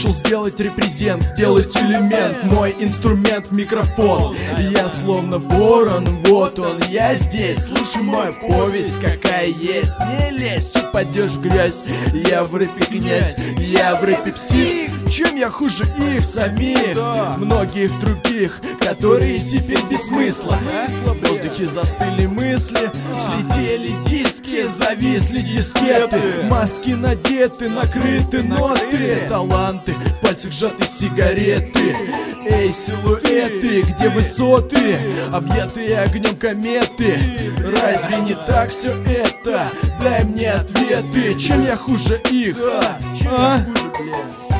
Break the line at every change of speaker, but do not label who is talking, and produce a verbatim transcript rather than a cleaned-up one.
Решил сделать репрезент, сделать элемент. Мой инструмент — микрофон. Я словно ворон, вот он, я здесь. Слушай мою повесть, какая есть. Не лезь, упадешь в грязь. Я в рэпе князь, я в рэпе псих. Чем я хуже их самих, многих других, которые теперь без смысла. В воздухе застыли мысли, слетели диски, зависли дискеты. Маски надеты, накрыты ноты, таланты, в пальцах сжаты сигареты. Эй, силуэты, где высоты, объятые огнем кометы? Разве не так все это? Дай мне ответы. Чем я хуже их? А?